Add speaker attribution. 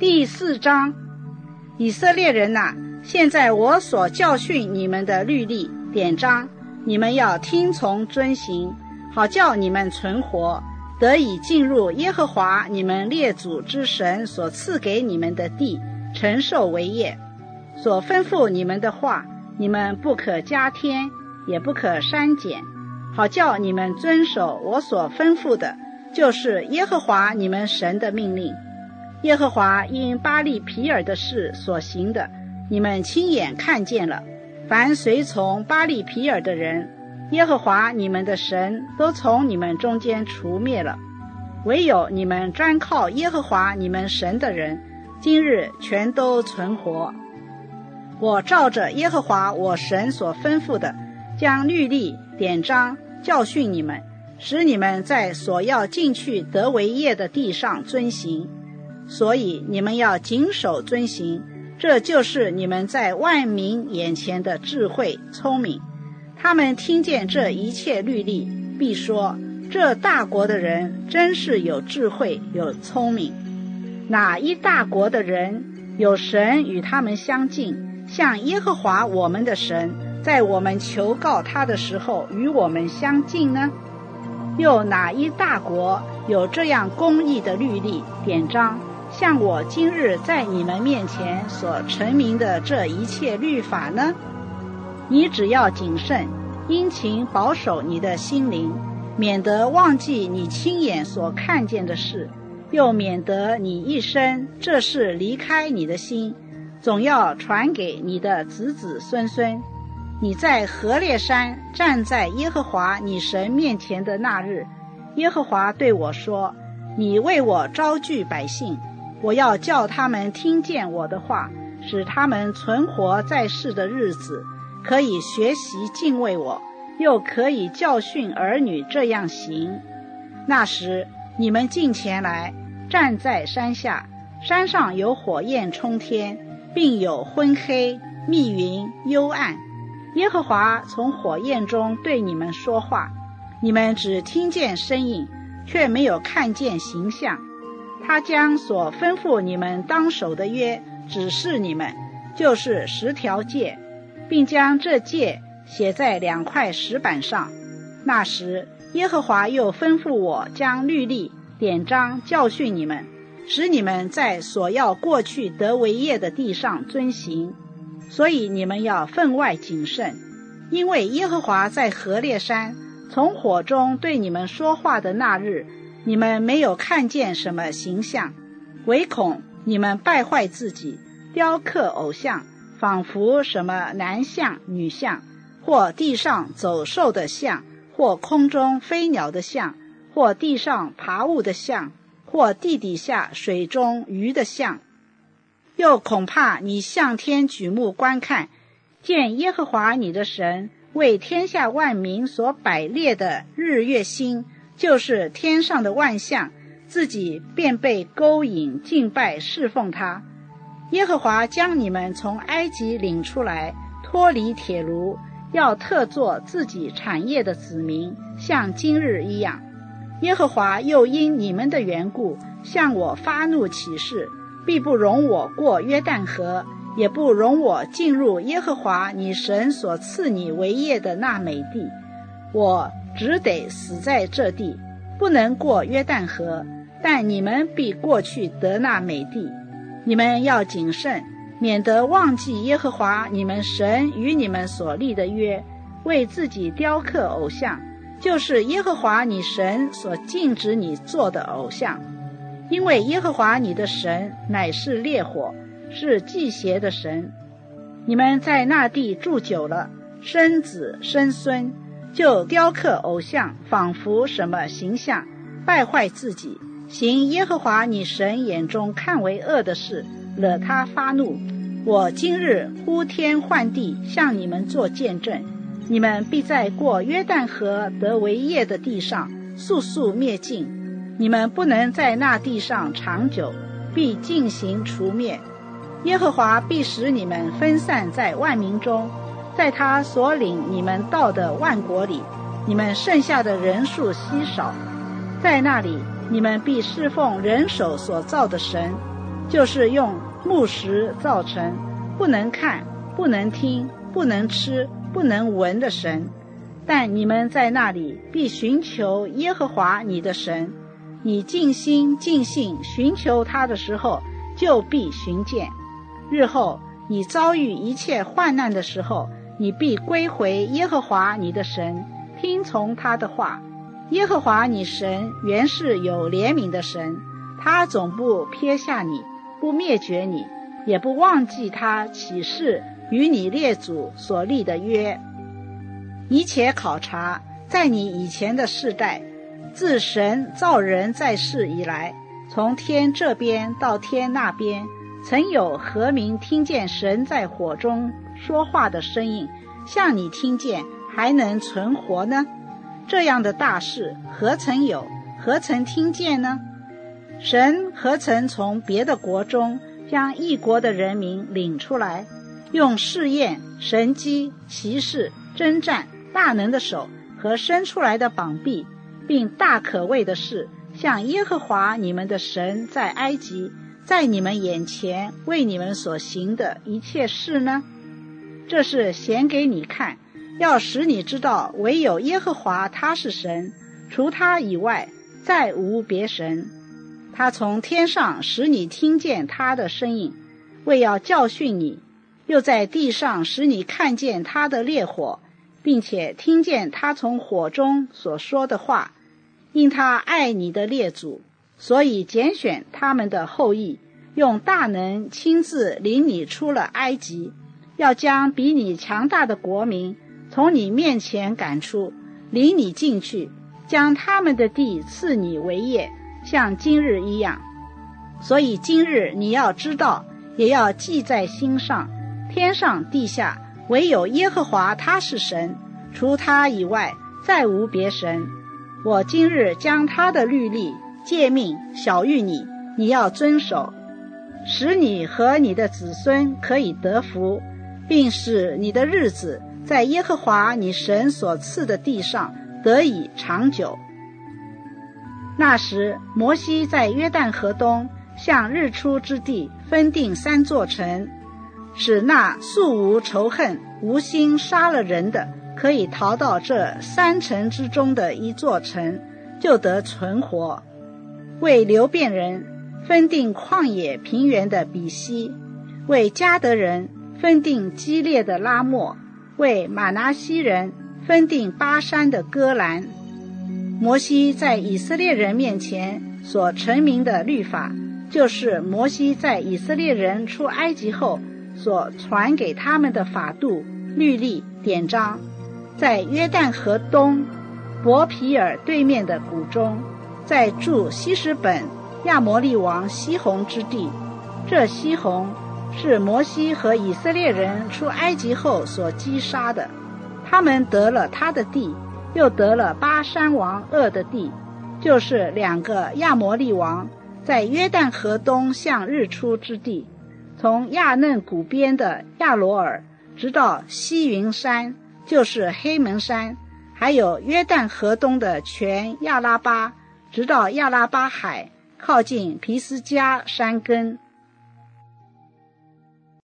Speaker 1: 第4章，以色列人哪，现在我所教训你们的律例典章，你们要听从遵行，好叫你们存活，得以进入耶和华你们列祖之神所赐给你们的地，承受为业。所吩咐你们的话，你们不可加添，也不可删减，好叫你们遵守我所吩咐的，就是耶和华你们神的命令。耶和华因巴力毗尔的事所行的，你们亲眼看见了。凡随从巴力毗尔的人，耶和华你们的神都从你们中间除灭了。唯有你们专靠耶和华你们神的人，今日全都存活。我照着耶和华我神所吩咐的，将律例典章教训你们，使你们在所要进去得为业的地上遵行。所以你们要谨守遵行，这就是你们在万民眼前的智慧聪明。他们听见这一切律例，必说，这大国的人真是有智慧有聪明。哪一大国的人有神与他们相近，像耶和华我们的神在我们求告他的时候与我们相近呢？又哪一大国有这样公义的律例典章，像我今日在你们面前所陈明的这一切律法呢？你只要谨慎，殷勤保守你的心灵，免得忘记你亲眼所看见的事，又免得你一生这事离开你的心，总要传给你的子子孙孙。你在何烈山站在耶和华你神面前的那日，耶和华对我说，你为我招聚百姓，我要叫他们听见我的话，使他们存活在世的日子，可以学习敬畏我，又可以教训儿女这样行。那时你们近前来，站在山下，山上有火焰冲天，并有昏黑密云幽暗。耶和华从火焰中对你们说话，你们只听见声音，却没有看见形象。他将所吩咐你们当守的约指示你们，就是10条诫，并将这诫写在2块石板上。那时耶和华又吩咐我将律例典章教训你们，使你们在所要过去得为业的地上遵行。所以你们要分外谨慎，因为耶和华在何烈山从火中对你们说话的那日，你们没有看见什么形象，唯恐你们败坏自己，雕刻偶像，仿佛什么男像女像，或地上走兽的像，或空中飞鸟的像，或地上爬物的像，或地底下水中鱼的像。又恐怕你向天举目观看，见耶和华你的神为天下万民所摆列的日月星，就是天上的万象，自己便被勾引敬拜侍奉他。耶和华将你们从埃及领出来，脱离铁炉，要特作自己产业的子民，像今日一样。耶和华又因你们的缘故向我发怒起誓，必不容我过约旦河，也不容我进入耶和华你神所赐你为业的那美地。我只得死在这地，不能过约旦河，但你们必过去得那美地。你们要谨慎，免得忘记耶和华你们神与你们所立的约，为自己雕刻偶像，就是耶和华你神所禁止你做的偶像。因为耶和华你的神乃是烈火，是忌邪的神。你们在那地住久了，生子生孙，就雕刻偶像，仿佛什么形象，败坏自己，行耶和华你神眼中看为恶的事，惹他发怒。我今日呼天唤地向你们做见证，你们必在过约旦河得为业的地上速速灭尽。你们不能在那地上长久，必尽行除灭。耶和华必使你们分散在万民中，在他所领你们到的万国里，你们剩下的人数稀少。在那里，你们必侍奉人手所造的神， 就是用木石造成，不能看，不能听，不能吃，不能闻的神。但你们在那里必寻求耶和华你的神，你尽心尽性寻求他的时候，就必寻见。日后你遭遇一切患难的时候，你必归回耶和华你的神，听从他的话。耶和华你神原是有怜悯的神，他总不撇下你，不灭绝你，也不忘记他起誓与你列祖所立的约。你且考察，在你以前的世代，自神造人在世以来，从天这边到天那边，曾有何民听见神在火中说话的声音，像你听见还能存活呢？这样的大事何曾有，何曾听见呢？神何曾从别的国中将异国的人民领出来，用试验、神机、奇事、征战、大能的手和伸出来的膀臂，并大可畏的事，像耶和华你们的神在埃及，在你们眼前为你们所行的一切事呢？这是显给你看，要使你知道唯有耶和华他是神，除他以外再无别神。他从天上使你听见他的声音，为要教训你，又在地上使你看见他的烈火，并且听见他从火中所说的话。因他爱你的列祖，所以拣选他们的后裔，用大能亲自领你出了埃及，要将比你强大的国民从你面前赶出，领你进去，将他们的地赐你为业，像今日一样。所以今日你要知道，也要记在心上，天上地下唯有耶和华他是神，除他以外再无别神。我今日将他的律例诫命晓谕你，你要遵守，使你和你的子孙可以得福，并使你的日子在耶和华你神所赐的地上得以长久。那时摩西在约旦河东向日出之地分定3座城，使那素无仇恨无心杀了人的，可以逃到这3城之中的一座城，就得存活。为流便人分定旷野平原的比西，为迦得人分定基列的拉末，为玛拿西人分定巴山的戈兰。摩西在以色列人面前所陈明的律法，就是摩西在以色列人出埃及后所传给他们的法度、律例、典章，在约旦河东伯皮尔对面的谷中，在住希实本亚摩利王西宏之地。这西宏是摩西和以色列人出埃及后所击杀的，他们得了他的地，又得了巴山王噩的地，就是2个亚摩利王在约旦河东向日出之地，从亚嫩谷边的亚罗尔直到西云山，就是黑门山，还有约旦河东的全亚拉巴，直到亚拉巴海，靠近皮斯加山根。